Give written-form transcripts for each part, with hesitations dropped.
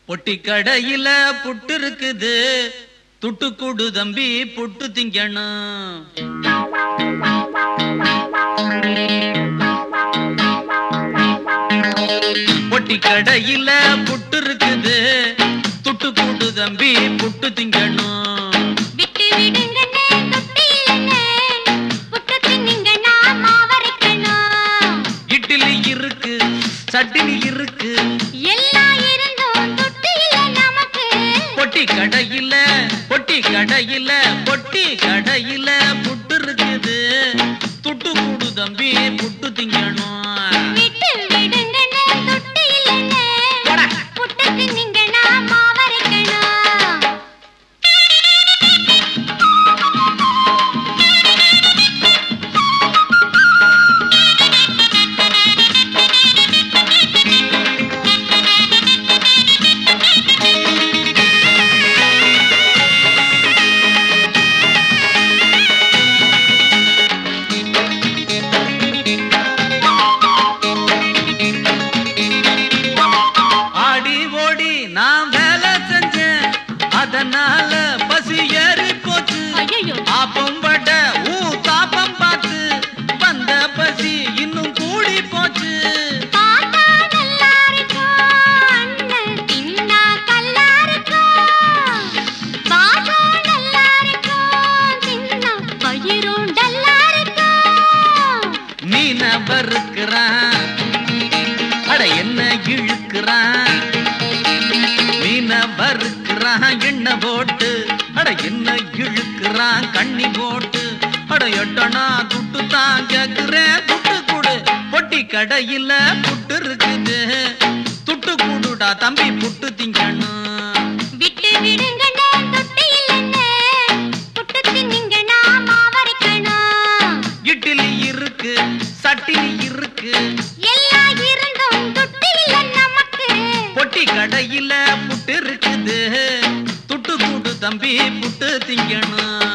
பொட்டி கடையில புட்டு இருக்குது, துட்டு கூடு தம்பி புட்டு திங்கணும். பொட்டி கடையில புட்டு இருக்குது, துட்டு கூடு தம்பி புட்டு திங்கணும். விட்டு விடுங்கண்ணே தொட்டி இல்லண்ணே, புட்டு தின்னிங்கன்னா மாவரைக்கணும். இட்லி இருக்கு, சட்னி இருக்கு, எல்லாம் இருந்தும் தொட்டி இல்ல நமக்கு. பொட்டி கடையில பொட்டி கடையில பொட்டி கடையில புட்டு இருக்குது, துட்டு கூடு தம்பி புட்டு திங்கணும். விட்டு விடுங்கண்ணே தொட்டி இல்லண்ணே, புட்டு தின்னிங்கன்னா மாவரைக்கணும். நான் வேலை செஞ்சேன், அதனால பசி ஏறி போச்சு. ஆப்பம் பட தாப்பம் பார்த்து வந்த பசி இன்னும் கூடி போச்சு. பாத்தா நல்லா இருக்கும், அண்ணன் தின்னா கல்லா இருக்கும். பாசம் நல்லா இருக்கும், தின்னா பயிரும் டல்லா இருக்கும். மீன வறுக்கிறான், அட என்ன இழுக்கிறான். மீன வறுக்கிறான் எண்ணெய் போட்டு, அட என்ன இழுக்கிறான் கண்ணி போட்டு. அட எட்டனா துட்டு தான் கேக்குறேன், துட்டு கூடு. பொட்டி கடையில புட்டு இருக்குது, துட்டு கூடுடா தம்பி புட்டு திங்கணும். விட்டு விடுங்கண்ணே தொட்டி இல்லண்ணே, புட்டு தின்னிங்கன்னா மாவரைக்கணும். இட்லி இருக்கு, சட்னி இருக்கு, எல்லாம் இருந்தும் தொட்டி இல்ல நமக்கு. பொட்டி கடையில புட்டு இருக்குது, துட்டு கூடு தம்பி புட்டு திங்கணும்.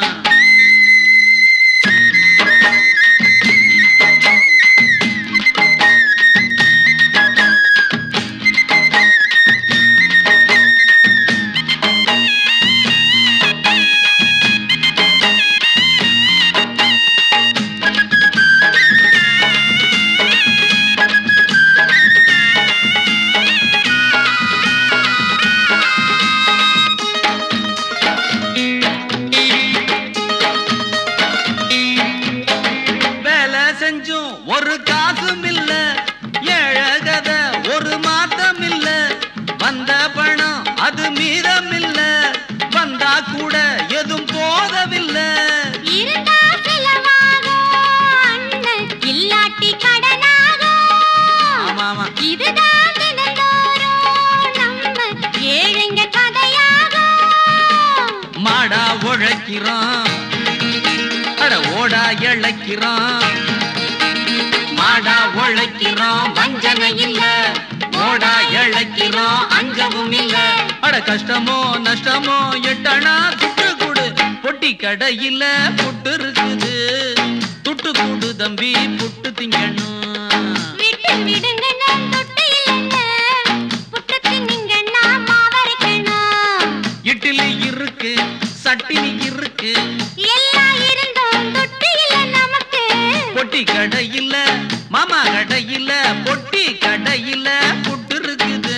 செஞ்சும் ஒரு காசும் இல்ல, ஏழகத ஒரு மாத்தம் இல்ல. வந்த பணம் அது மீதம் இல்ல, வந்தா கூட எதுவும் போதவில்லை. இருந்தா செலவாகும், அண்ணன் இல்லாட்டி கடனாகும். ஆமாமா, இதுதான் தினந்தோறும் நம்ம ஏழைங்க கதையாகும். மாடா உழைக்கிறோம், அட ஓடா இழைக்கிறோம். மாடா உழைக்கிறோம் வஞ்சனை இல்ல, ஓடா இழைக்கிறோம் அஞ்சவும் இல்ல. அட கஷ்டமோ நஷ்டமோ எட்டனா துட்டு கூடு. பொட்டி கடையில புட்டு இருக்குது, துட்டு கூடு தம்பி புட்டு திங்கணும். விட்டு விடுங்கண்ணே தொட்டி இல்லண்ணே, புட்டு தின்னிங்கன்னா மாவரைக்கணும். இட்லி இருக்கு, சட்னி இருக்கு, எல்லாம் இருந்தும் தொட்டி இல்ல நமக்கு. பொட்டி கடையில மாமா கடையில பொட்டி கடையில புட்டு இருக்குது.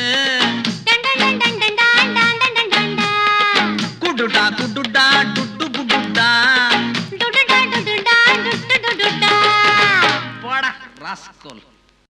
குடுடா குடுடா டுட்டு குடுடா, போடா ராஸ்கோல்.